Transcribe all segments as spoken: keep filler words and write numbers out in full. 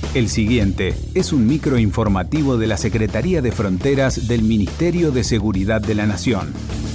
El siguiente es un microinformativo de la Secretaría de Fronteras del Ministerio de Seguridad de la Nación.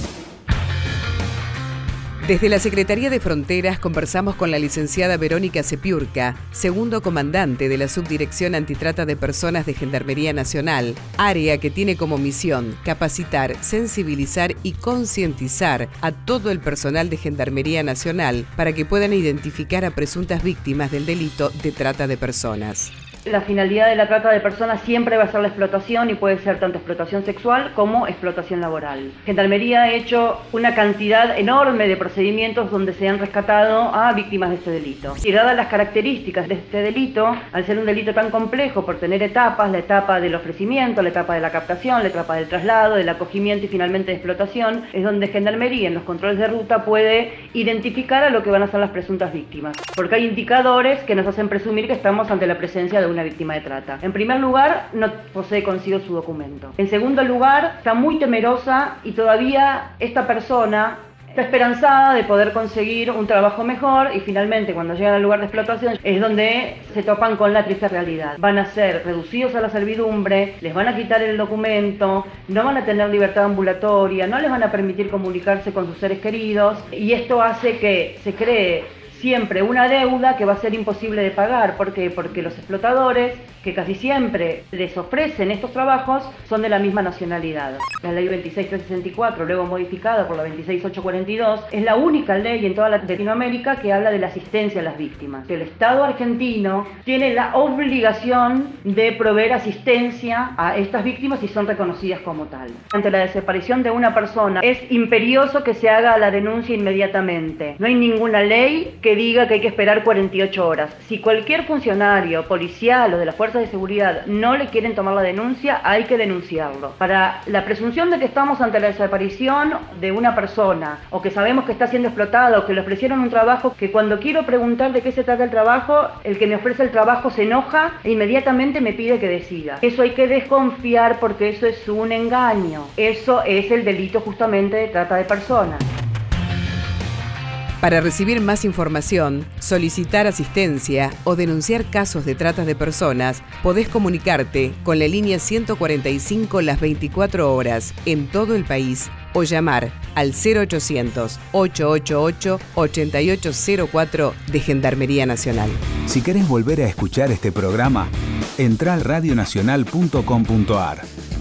Desde la Secretaría de Fronteras conversamos con la licenciada Verónica Sepiurca, segundo comandante de la Subdirección Antitrata de Personas de Gendarmería Nacional, área que tiene como misión capacitar, sensibilizar y concientizar a todo el personal de Gendarmería Nacional para que puedan identificar a presuntas víctimas del delito de trata de personas. La finalidad de la trata de personas siempre va a ser la explotación y puede ser tanto explotación sexual como explotación laboral. Gendarmería ha hecho una cantidad enorme de procedimientos donde se han rescatado a víctimas de este delito. Y dadas las características de este delito, al ser un delito tan complejo por tener etapas, la etapa del ofrecimiento, la etapa de la captación, la etapa del traslado, del acogimiento y finalmente de explotación, es donde Gendarmería en los controles de ruta puede identificar a lo que van a ser las presuntas víctimas. Porque hay indicadores que nos hacen presumir que estamos ante la presencia de una una víctima de trata. En primer lugar, no posee consigo su documento. En segundo lugar, está muy temerosa y todavía esta persona está esperanzada de poder conseguir un trabajo mejor y finalmente cuando llegan al lugar de explotación es donde se topan con la triste realidad. Van a ser reducidos a la servidumbre, les van a quitar el documento, no van a tener libertad ambulatoria, no les van a permitir comunicarse con sus seres queridos y esto hace que se cree siempre una deuda que va a ser imposible de pagar. ¿Por qué? Porque los explotadores, que casi siempre les ofrecen estos trabajos, son de la misma nacionalidad. La ley veintiséis mil trescientos sesenta y cuatro, luego modificada por la veintiséis mil ochocientos cuarenta y dos, es la única ley en toda Latinoamérica que habla de la asistencia a las víctimas. El Estado argentino tiene la obligación de proveer asistencia a estas víctimas y son reconocidas como tal. Ante la desaparición de una persona, es imperioso que se haga la denuncia inmediatamente. No hay ninguna ley que diga que hay que esperar cuarenta y ocho horas. Si cualquier funcionario policial o de las fuerzas de seguridad no le quieren tomar la denuncia, hay que denunciarlo. Para la presunción de que estamos ante la desaparición de una persona o que sabemos que está siendo explotado o que le ofrecieron un trabajo, que cuando quiero preguntar de qué se trata el trabajo, el que me ofrece el trabajo se enoja e inmediatamente me pide que decida. Eso hay que desconfiar porque eso es un engaño. Eso es el delito justamente de trata de personas. Para recibir más información, solicitar asistencia o denunciar casos de trata de personas, podés comunicarte con la línea ciento cuarenta y cinco las veinticuatro horas en todo el país o llamar al cero ochocientos, ochocientos ochenta y ocho, ochenta y ocho cero cuatro de Gendarmería Nacional. Si querés volver a escuchar este programa, entrá al radio nacional punto com punto a r.